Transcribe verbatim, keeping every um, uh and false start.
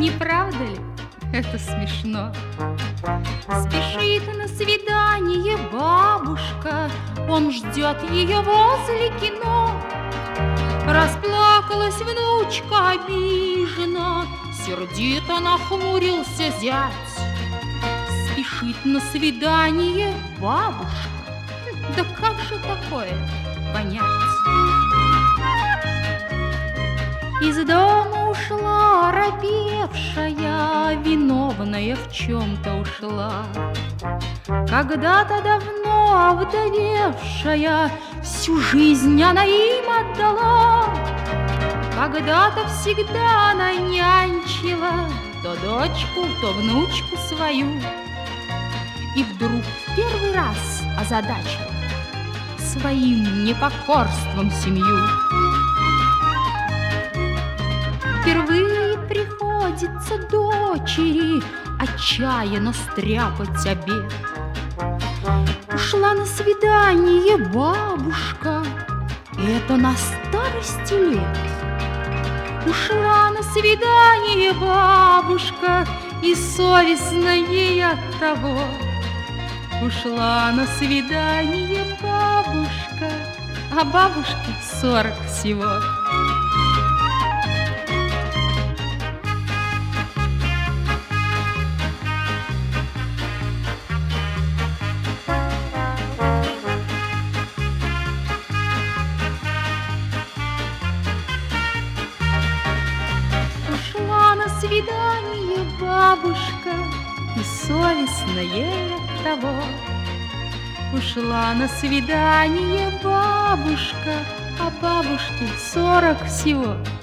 Не правда ли? Это смешно. Спешит на свидание бабушка, он ждет ее возле кино. Расплакалась внучка обижена, сердито нахмурился зять. Спешит на свидание бабушка, да как же такое понять? Из дома ушла робевшая, виновная в чем-то ушла. Когда-то давно овдовевшая, всю жизнь она им отдала. Когда-то всегда она нянчила то дочку, то внучку свою. И вдруг в первый раз озадачила своим непокорством семью. Впервые приходится дочери отчаянно стряпать обед. Ушла на свидание бабушка, это на старости лет. Ушла на свидание бабушка, и совестно ей от того. Ушла на свидание бабушка, а бабушке сорок всего. Ушла на свидание бабушка, и совестно ей от того. Ушла на свидание бабушка, а бабушке сорок всего.